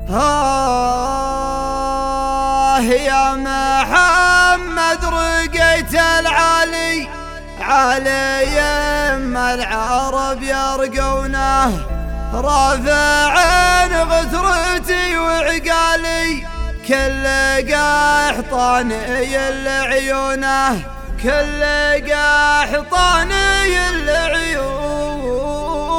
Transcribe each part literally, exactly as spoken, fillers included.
آه يا محمد رقيت العالي علي يما العرب يرقونه، رافع غثرتي وعقالي كل قحطاني العيونه، كل قحطاني العيونه.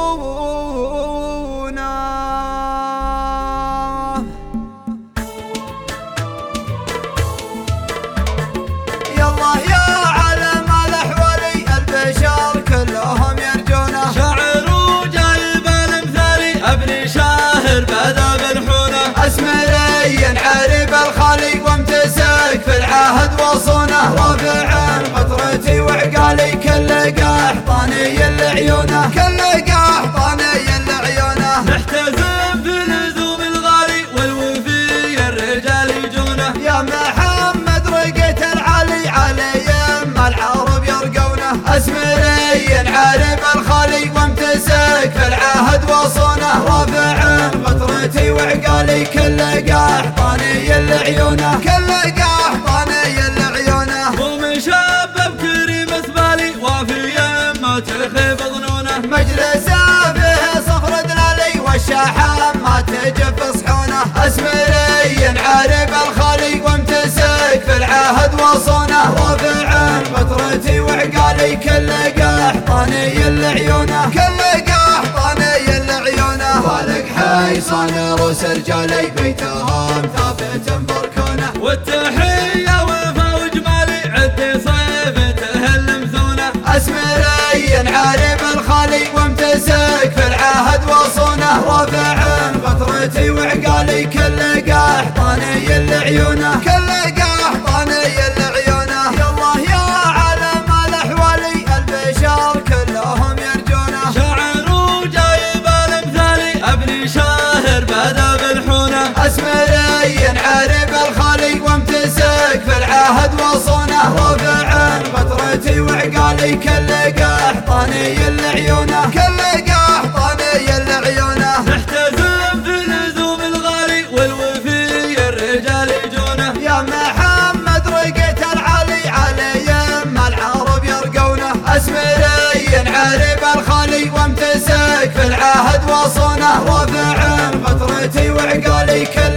يلا يا علم الأحوالي البشر كلهم يرجونه، شاعر وجايب الامثالي ابني شاهر بدا بالحونه، اسمري عرب الخالي وامتسك في العهد وصونه، رافع قطرتي وعقالي كل قحطاني العيونه، كل قحطاني العيونه. نحتزم في لزوم الغالي والوفي الرجال يجونه، يا محمد رقيت العالي علي يما العرب يرقونه، اسمري عرب الخالي وامتسك في العهد وصونه، رافع قطرتي وعقالي كل قحطاني العيونه، كل قحطاني العيونه. ومشبب كريم اسبالي وفي يمه تخيب ظنونه، مجلسه فيه صفر دلالي والشحام ما تجف صحونه، اسمري عارب الخالي وامتسك في العهد وصونه، رافع قطرتي وعقالي كل قحطاني العيونه، كل قحطاني العيونه. والك حيصان روس رجالي بيتهم ثابت بركونه، والتحيه وفا وجمالي عدي صيفته المثونه، اسمري عارب الخالي وامتسك في العهد وصونه، رافع قطرتي وعقالي كل قحطاني العيونه، كل قحطاني العيونه. يالله يا علم الاحوالي البشر كلهم يرجونه، شاعر وجايب الامثالي ابني شاهر بدا بالحونه، اسمري عارب الخالي وامتسك في العهد وصونه، رافع قطرتي وعقالي كل قحطاني العيونه، كل قحطاني العيونه. نحتزم في لزوم الغالي والوفي الرجال يجونه، يا محمد رقيت العالي علي يما العرب يرقونه، اسمري عارب الخالي وامتسك في العهد وصونه، رافع قطرتي وعقالي كل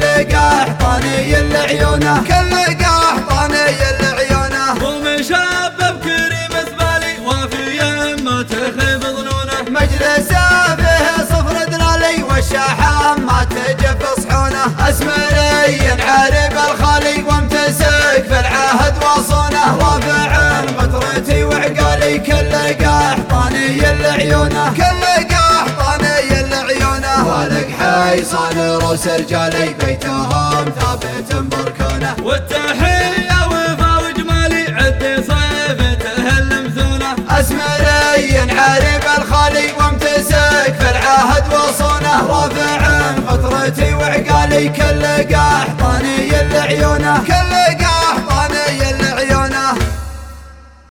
قحطاني العيونه، كل قحطاني العيونه. ومشبب كريم اسبالي وفي يمه تخيب ظنونه، مجلسه فيه صفر دلالي والشحام ما تجف صحونه، اسمري عارب الخالي وامتسك في العهد وصونه، رافع قطرتي وعقالي كل قحطاني العيونه، كل قحطاني العيونه. والك حيصان روس رجالي بيتهم ثابت بركونه، والتحيه وفا وجمالي عدي صيفته المثونه، اسمري عارب الخالي وامتسك في العهد وصونه، رافع قطرتي وعقالي كل قحطاني العيونه، كل